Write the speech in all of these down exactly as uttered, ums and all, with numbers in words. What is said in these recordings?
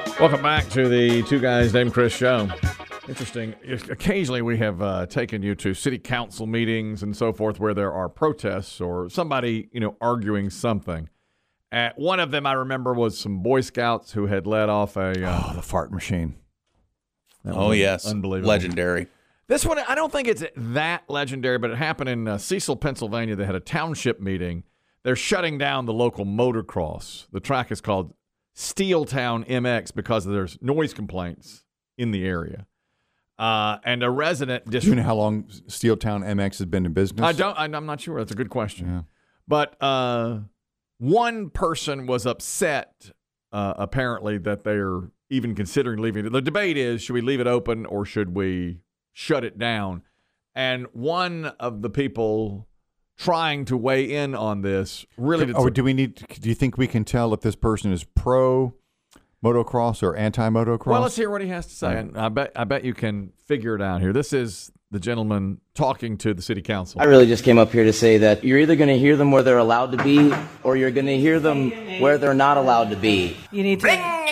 Welcome back to the Two Guys Named Chris show. Interesting. Occasionally we have uh, taken you to city council meetings and so forth where there are protests or somebody, you know, arguing something. At one of them I remember was some Boy Scouts who had let off a... Uh, oh, the fart machine. Oh, yes. Unbelievable. Legendary. This one, I don't think it's that legendary, but it happened in uh, Cecil, Pennsylvania. They had a township meeting. They're shutting down the local motocross. The track is called Steeltown M X because there's noise complaints in the area. Uh, and a resident... Dis- Do you know how long Steeltown M X has been in business? I don't. I'm not sure. That's a good question. Yeah. But uh, one person was upset, uh, apparently, that they're even considering leaving it. The debate is, should we leave it open or should we shut it down? And one of the people trying to weigh in on this really... Can, or do we need? Do you think we can tell if this person is pro motocross or anti motocross? Well, let's hear what he has to say. And I bet I bet you can figure it out here. This is the gentleman talking to the city council. I really just came up here to say that you're either going to hear them where they're allowed to be, or you're going to hear them where they're not allowed to be. You need to.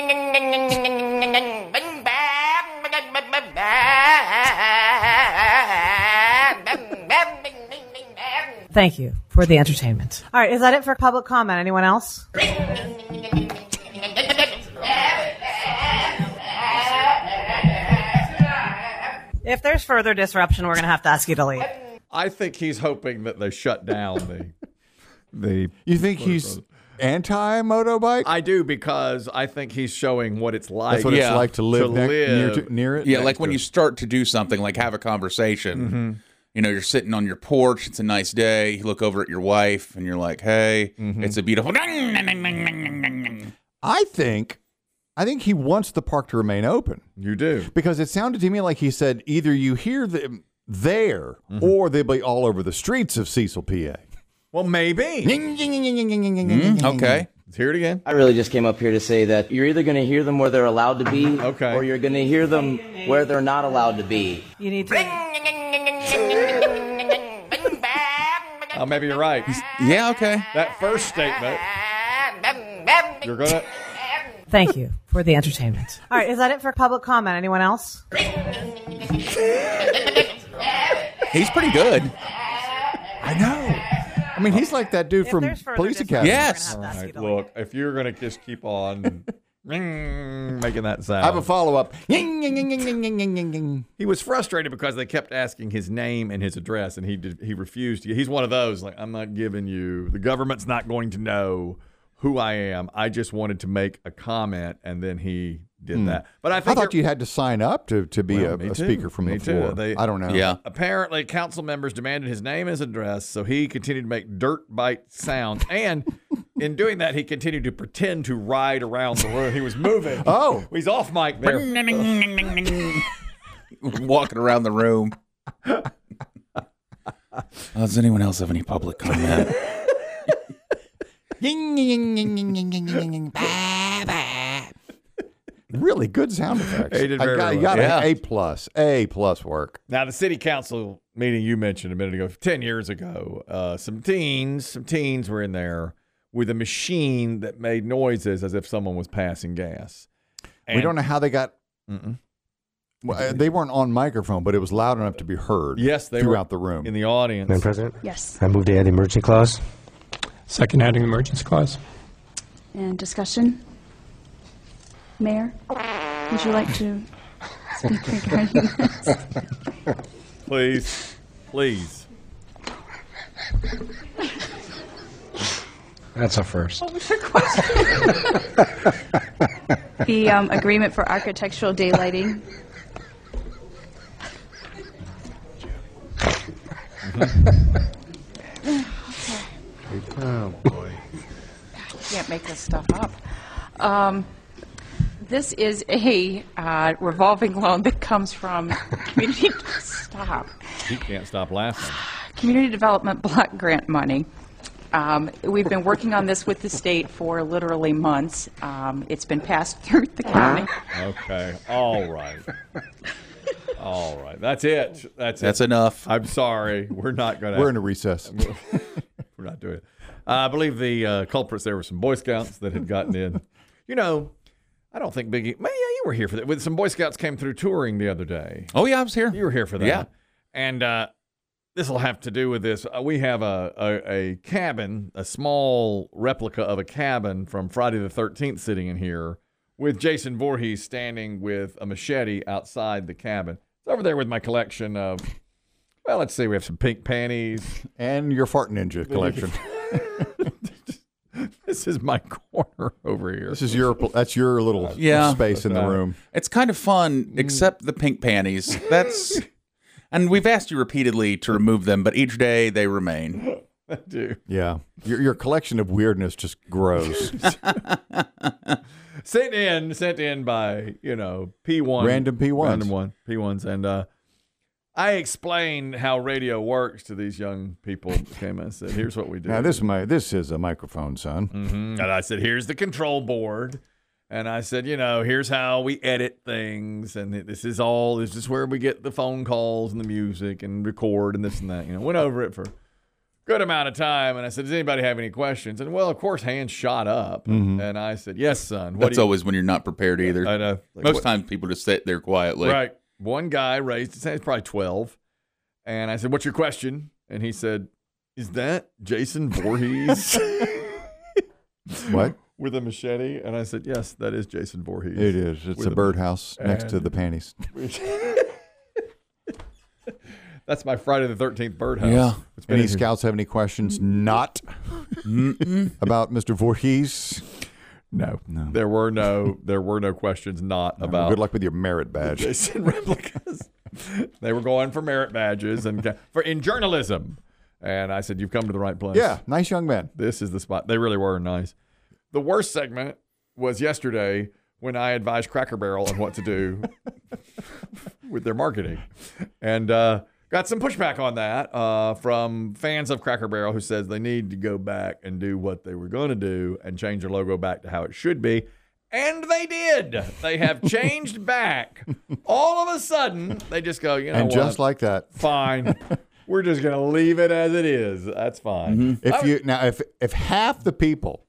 Thank you for the entertainment. All right, is that it for public comment? Anyone else? If there's further disruption, we're going to have to ask you to leave. I think he's hoping that they shut down the the. You think he's anti motobike? I do, because I think he's showing what it's like. That's what yeah. it's like to live, to ne- live. Near, to, near it. Yeah, Next like when to you it. start to do something, like have a conversation. Mm-hmm. You know, you're sitting on your porch. It's a nice day. You look over at your wife, and you're like, "Hey, Mm-hmm. it's a beautiful." I think, I think he wants the park to remain open You do. because it sounded to me like he said either you hear them there Mm-hmm. or they'll be all over the streets of Cecil, P A. Well, maybe. Mm, okay. Let's hear it again. I really just came up here to say that you're either going to hear them where they're allowed to be, Okay. or you're going to hear them where they're not allowed to be. You need to. Oh, maybe you're right. Yeah. Okay. That first statement. You're gonna. Thank you for the entertainment. All right, is that it for public comment? Anyone else? He's pretty good. I know. I mean, he's like that dude If from there's further Police disruption, Academy. Yes. we're gonna have to ask you Right, to leave. look, if you're gonna just keep on ring, making that sound, I have a follow up. he was frustrated because they kept asking his name and his address, and he did, he refused. to- He's one of those, like, I'm not giving you. The government's not going to know who I am. I just wanted to make a comment, and then he did that. But I I think thought you're- you had to sign up to, to be Well, a, me a too. speaker from Me the too. floor. They- I don't know. Yeah. Apparently, council members demanded his name and his address, so he continued to make dirt bite sounds. And in doing that, he continued to pretend to ride around the room. He was moving. Oh. He's off mic there. Walking around the room. Uh, does anyone else have any public comment? Really good sound effects. He did I very got, you well. got a- Yeah. A plus. A plus work. Now, the city council meeting you mentioned a minute ago, ten years ago, uh, some teens, some teens were in there with a machine that made noises as if someone was passing gas. we And- don't know how they got. Mm-mm. Well, uh, they weren't on microphone, but it was loud enough to be heard. Yes, they throughout were the room. in the audience. Madam President? Yes. I move to add the emergency clause. Second adding the emergency clause. And discussion? Mayor, would you like to speak regarding this? Please, please. That's a first. The um, agreement for architectural daylighting. Oh, boy. Can't make this stuff up. Um, this is a uh, revolving loan that comes from community. Stop. He can't stop laughing. Community Development Block Grant money. Um, we've been working on this with the state for literally months. Um, it's been passed through the county. Okay. All right. All right. That's it. That's it. That's enough. I'm sorry. We're not going to. We're in a recess. We're not doing it. Uh, I believe the uh, culprits there were some Boy Scouts that had gotten in. You know, I don't think Biggie. Man, yeah, you were here for that. With some Boy Scouts came through touring the other day. Oh, yeah, I was here. You were here for that. Yeah. And uh, this will have to do with this. Uh, we have a, a, a cabin, a small replica of a cabin from Friday the thirteenth sitting in here with Jason Voorhees standing with a machete outside the cabin. It's over there with my collection of, well, let's see, we have some pink panties. And your Fart Ninja collection. This is my corner over here. This is your, that's your little Yeah. space in the room. It's kind of fun, except the pink panties. That's, and we've asked you repeatedly to remove them, but each day they remain. I do. Yeah. Your, your collection of weirdness just grows. Sent in, sent in by, you know, P one. Random P ones. Random one, P ones. And uh, I explained how radio works to these young people. Came and said, here's what we do. Now, this is, my, this is a microphone, son. Mm-hmm. And I said, here's the control board. And I said, you know, here's how we edit things. And this is all, this is where we get the phone calls and the music and record and this and that. You know, went over it for good amount of time, and I said, does anybody have any questions? And, well, of course, hands shot up. Mm-hmm. And I said, yes, son. What That's do you... always when you're not prepared either. I know. Like, Most what... times people just sit there quietly. Right. One guy raised his hand, he's probably twelve, and I said, what's your question? And he said, is that Jason Voorhees? What? With a machete? And I said, yes, that is Jason Voorhees. It is. It's With a birdhouse next to and- the panties. That's my Friday the thirteenth birdhouse. Yeah. It's been Any in here. scouts have any questions not about Mister Voorhees? No. No. There were no there were no questions not No, about good luck with your merit badge. Jason replicas. They were going for merit badges and for in journalism. And I said, you've come to the right place. Yeah, nice young man. This is the spot. They really were nice. The worst segment was yesterday when I advised Cracker Barrel on what to do with their marketing. And uh, got some pushback on that uh, from fans of Cracker Barrel who says they need to go back and do what they were going to do and change their logo back to how it should be. And they did. They have changed back. All of a sudden, they just go, you know And what? just like that. Fine. We're just going to leave it as it is. That's fine. If you now, if if half the people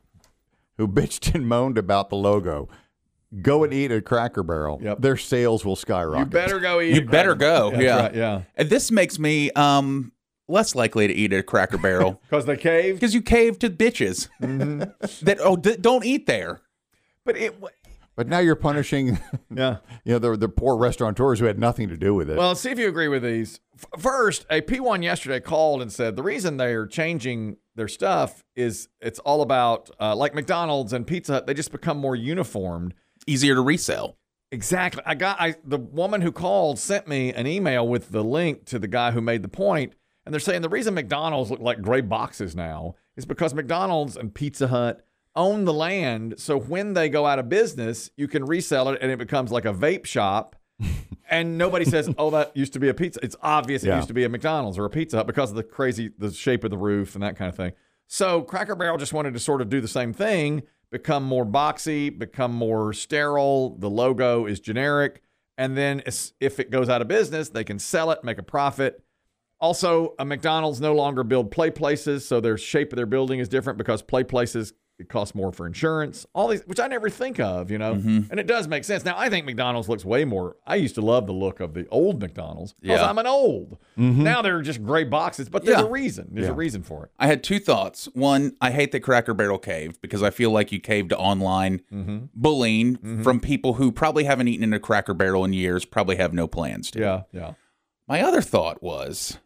who bitched and moaned about the logo go and eat at Cracker Barrel, Yep. their sales will skyrocket. You better go eat. You at better Cracker go. Barrel. Yeah. That's right, yeah. And this makes me um less likely to eat at a Cracker Barrel Because they caved. because you cave to bitches that oh d- don't eat there. But it, But now you're punishing, yeah. you know, the the poor restaurateurs who had nothing to do with it. Well, see if you agree with these. F- First, a P one yesterday called and said the reason they're changing their stuff is it's all about uh, like McDonald's and Pizza Hut. They just become more uniformed. Easier to resell. Exactly. I got I the woman who called sent me an email with the link to the guy who made the point, and they're saying the reason McDonald's look like gray boxes now is because McDonald's and Pizza Hut own the land, so when they go out of business, you can resell it and it becomes like a vape shop. And nobody says, "Oh, that used to be a pizza." It's obvious it Yeah. used to be a McDonald's or a Pizza Hut because of the crazy the shape of the roof and that kind of thing. So Cracker Barrel just wanted to sort of do the same thing, become more boxy, become more sterile. The logo is generic, and then it's- if it goes out of business, they can sell it, make a profit. Also, a McDonald's no longer build play places, so their shape of their building is different because play places it costs more for insurance. All these, which I never think of, you know, and it does make sense. Now, I think McDonald's looks way more. I used to love the look of the old McDonald's because Yeah. I'm an old. Now they're just gray boxes, but there's Yeah. a reason. There's Yeah. a reason for it. I had two thoughts. One, I hate that Cracker Barrel caved because I feel like you caved to online bullying from people who probably haven't eaten in a Cracker Barrel in years, probably have no plans to. Yeah, yeah. My other thought was,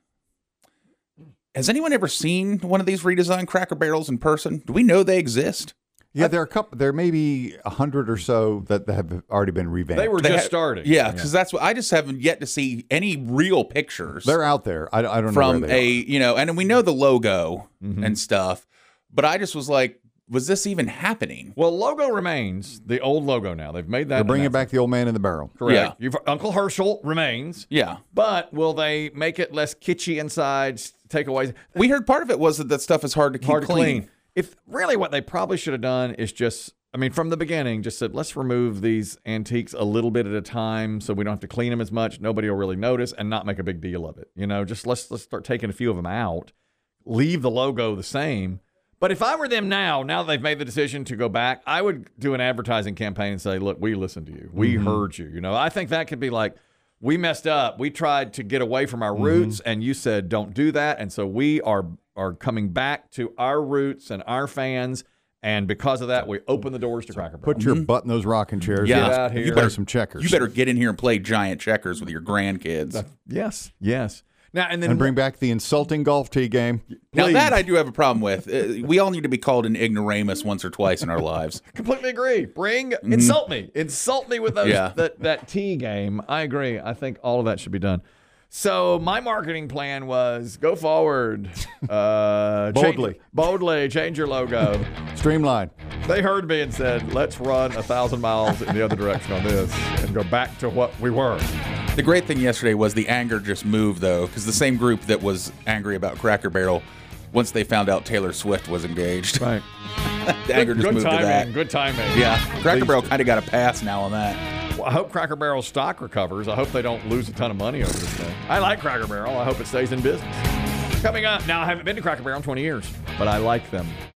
has anyone ever seen one of these redesigned Cracker Barrels in person? Do we know they exist? yeah, there are a couple. There may be a hundred or so that have already been revamped. They were They just ha- starting. Yeah, because that's what I just haven't yet to see any real pictures. They're out there. I, I don't know from where they a are. you know, and we know the logo and stuff, but I just was like, was this even happening? Well, logo remains the old logo now. They've made that. They're bringing announcement. back the old man in the barrel. Correct. Yeah. You've, Uncle Herschel remains. Yeah, But will they make it less kitschy inside? s- Take away we heard part of it was that that stuff is hard to keep hard to clean. clean. If really what they probably should have done is just, I mean, from the beginning, just said let's remove these antiques a little bit at a time, so we don't have to clean them as much. Nobody will really notice, and not make a big deal of it. You know, just let's let's start taking a few of them out, leave the logo the same, But if I were them now, now that they've made the decision to go back, I would do an advertising campaign and say, look, we listened to you. We mm-hmm. heard you. You know, I think that could be like, we messed up. We tried to get away from our mm-hmm. roots, and you said don't do that. And so we are are coming back to our roots and our fans. And because of that, we open the doors to Cracker Barrel. Put your butt in those rocking chairs. Yeah. Get out here. You better some checkers. You better get in here and play giant checkers with your grandkids. Uh, yes, yes. Now and then and bring back the insulting golf tee game. Now Please. that I do have a problem with. Uh, we all need to be called an ignoramus once or twice in our lives. Completely agree. Bring mm-hmm. insult me, insult me with those Yeah. that that tee game. I agree. I think all of that should be done. So my marketing plan was go forward, uh, boldly, change, boldly change your logo, streamline. They heard me and said, "Let's run a thousand miles in the other direction on this and go back to what we were." The great thing yesterday was the anger just moved, though, because the same group that was angry about Cracker Barrel, once they found out Taylor Swift was engaged, right? the anger good, just good moved timing, to that. Good timing. Yeah, Cracker Please. Barrel kind of got a pass now on that. Well, I hope Cracker Barrel's stock recovers. I hope they don't lose a ton of money over this thing. I like Cracker Barrel. I hope it stays in business. Coming up, now I haven't been to Cracker Barrel in twenty years, but I like them.